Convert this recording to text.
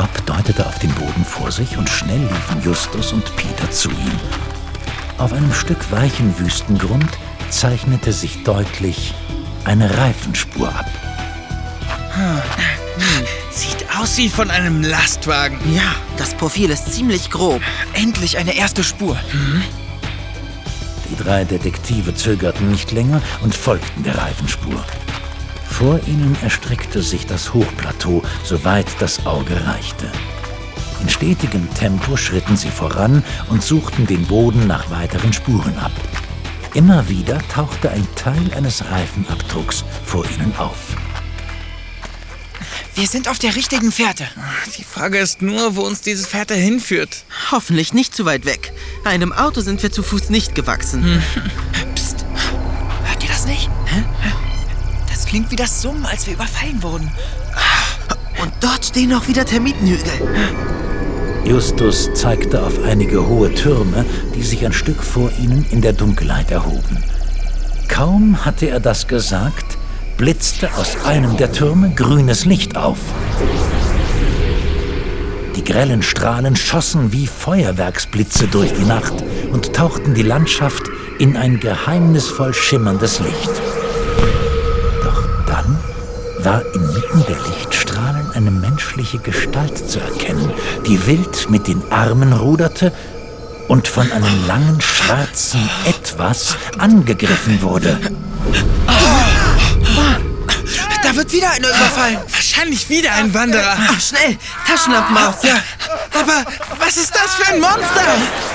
Bob deutete auf den Boden vor sich und schnell liefen Justus und Peter zu ihm. Auf einem Stück weichen Wüstengrund zeichnete sich deutlich eine Reifenspur ab. Sieht aus wie von einem Lastwagen. Ja, das Profil ist ziemlich grob. Endlich eine erste Spur. Die 3 Detektive zögerten nicht länger und folgten der Reifenspur. Vor ihnen erstreckte sich das Hochplateau, soweit das Auge reichte. In stetigem Tempo schritten sie voran und suchten den Boden nach weiteren Spuren ab. Immer wieder tauchte ein Teil eines Reifenabdrucks vor ihnen auf. Wir sind auf der richtigen Fährte. Die Frage ist nur, wo uns diese Fährte hinführt. Hoffentlich nicht zu weit weg. Einem Auto sind wir zu Fuß nicht gewachsen. Psst. Hört ihr das nicht? Das klingt wie das Summen, als wir überfallen wurden. Und dort stehen auch wieder Termitenhügel. Justus zeigte auf einige hohe Türme, die sich ein Stück vor ihnen in der Dunkelheit erhoben. Kaum hatte er das gesagt, blitzte aus einem der Türme grünes Licht auf. Die grellen Strahlen schossen wie Feuerwerksblitze durch die Nacht und tauchten die Landschaft in ein geheimnisvoll schimmerndes Licht. Doch dann war inmitten der Lichtstrahlen eine menschliche Gestalt zu erkennen, die wild mit den Armen ruderte und von einem langen, schwarzen Etwas angegriffen wurde. Da wird wieder einer überfallen. Wahrscheinlich wieder ein Wanderer. Schnell, Taschenlampen aus. Ja, aber was ist das für ein Monster?